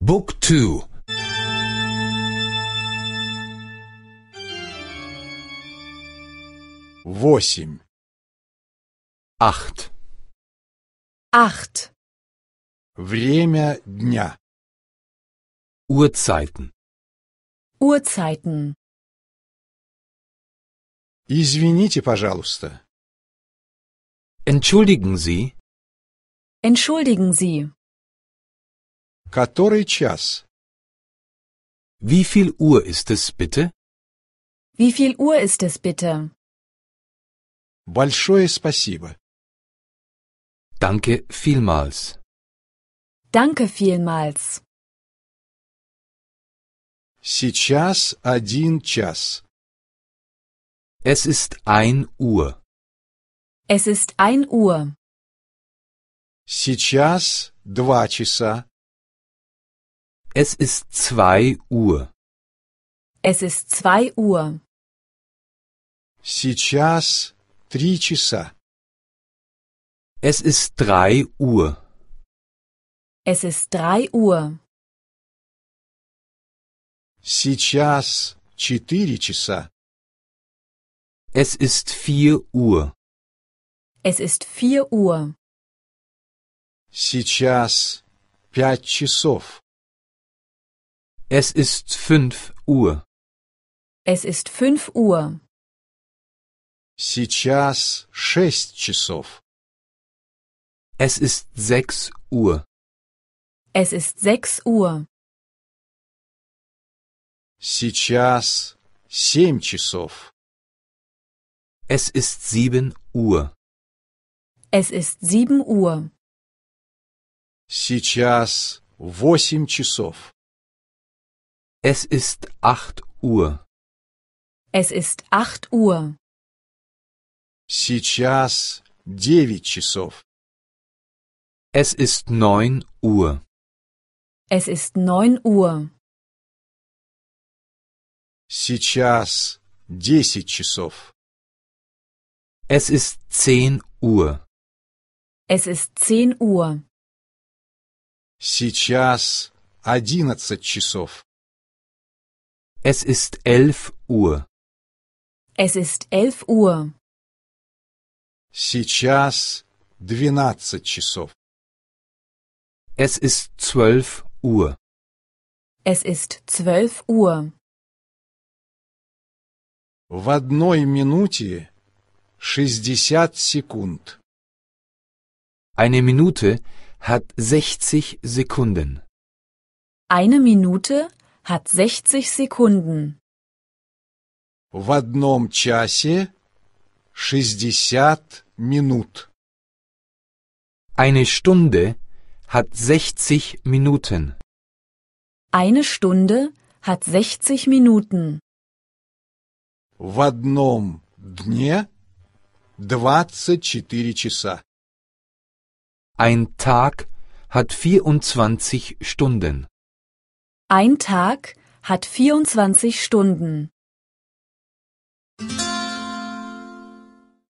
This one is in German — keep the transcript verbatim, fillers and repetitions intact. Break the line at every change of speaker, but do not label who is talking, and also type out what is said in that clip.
Book two.
Восемь.
Acht.
Acht.
Время дня.
Uhrzeiten.
Uhrzeiten.
Извините, пожалуйста.
Entschuldigen Sie,
Entschuldigen Sie.
Который час?
wie viel Uhr ist es bitte?
Wie viel Uhr ist es bitte?
Большое спасибо.
Danke vielmals.
Danke vielmals.
Сейчас один час.
Es ist ein Uhr.
Es ist ein Uhr.
Сейчас два часа.
Es ist zwei Uhr.
Es ist zwei Uhr.
Сейчас три часа.
Es ist drei Uhr.
Es ist drei Uhr.
Сейчас четыре часа.
Es ist vier Uhr.
Es ist vier Uhr.
Сейчас пять часов.
Es ist fünf Uhr.
Es ist fünf Uhr.
Сейчас шесть часов.
Es ist sechs Uhr.
Es ist sechs Uhr.
Сейчас семь часов.
Es ist sieben Uhr.
Es ist sieben Uhr.
Сейчас восемь часов.
Es ist acht Uhr.
Es ist acht Uhr.
Сейчас девять часов.
Es ist neun Uhr.
Es ist neun Uhr.
Сейчас десять часов.
Es ist zehn Uhr.
Es ist zehn Uhr.
Сейчас одиннадцать часов.
Es ist elf Uhr.
Es ist elf Uhr.
Сейчас двенадцать часов.
Es ist zwölf Uhr.
Es ist zwölf Uhr.
В одной минуте шестьдесят секунд.
Eine Minute hat sechzig Sekunden.
Eine Minute hat sechzig Sekunden.
В одном часе шестьдесят минут.
Eine Stunde hat sechzig Minuten.
Eine Stunde hat sechzig Minuten.
В одном дне двадцать четыре часа.
Ein Tag hat vierundzwanzig Stunden.
Ein Tag hat vierundzwanzig Stunden.